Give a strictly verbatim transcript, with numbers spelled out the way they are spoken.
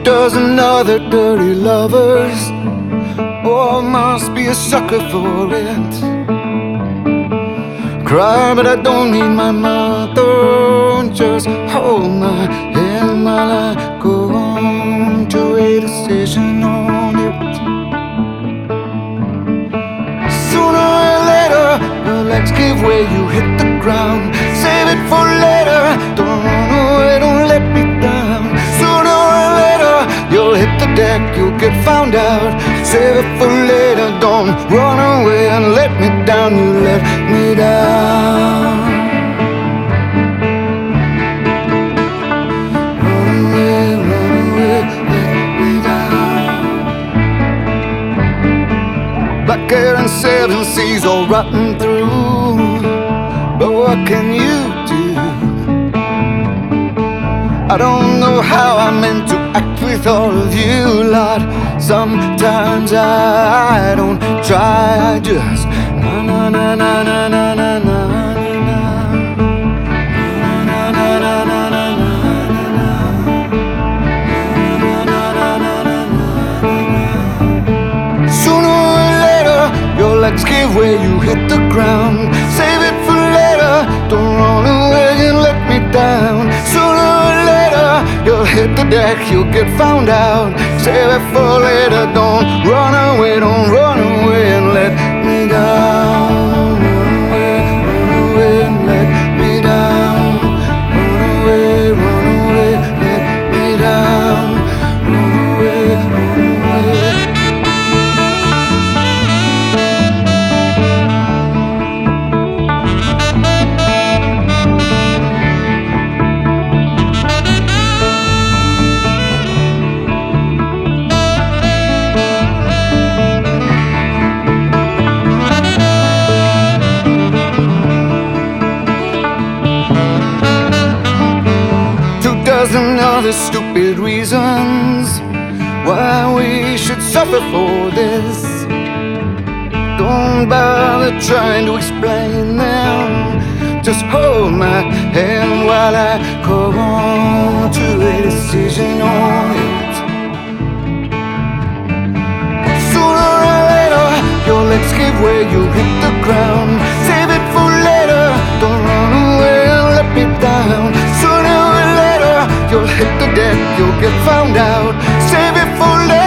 dozen other dirty lovers. Oh, must be a sucker for it. Cry, but I don't need my mother. Just hold my hand while I go on to a decision on it. Sooner or later, your legs give way, you hit the ground. Save it for later, don't run away, don't let me down. Sooner or later, you'll hit the deck, you'll get found out. Save it for later, don't run away and let me down. You let me down. Run away, run away, let me down. Black air and seven seas all rotten through. But what can you do? I don't know how I'm meant to act with all of you lot. Sometimes I don't try, I just na na na na na na na na na. Sooner or later, your legs give way, you hit the ground. Save it for later, don't run away and let me down. Sooner or later, you'll hit the deck, you'll get found out. Save it for later, don't run away, don't run away and let me down. Run away, run away and let me down. Run away, run away, let me down. Run away, run away. Dozen other stupid reasons why we should suffer for this. Don't bother trying to explain them. Just hold my hand while I go on to a decision on it. Sooner or later, your legs give way, you hit the ground. Save it for later, don't run away and let me down. Sooner or later, you'll hit the deck, you'll get found out. Save it for later.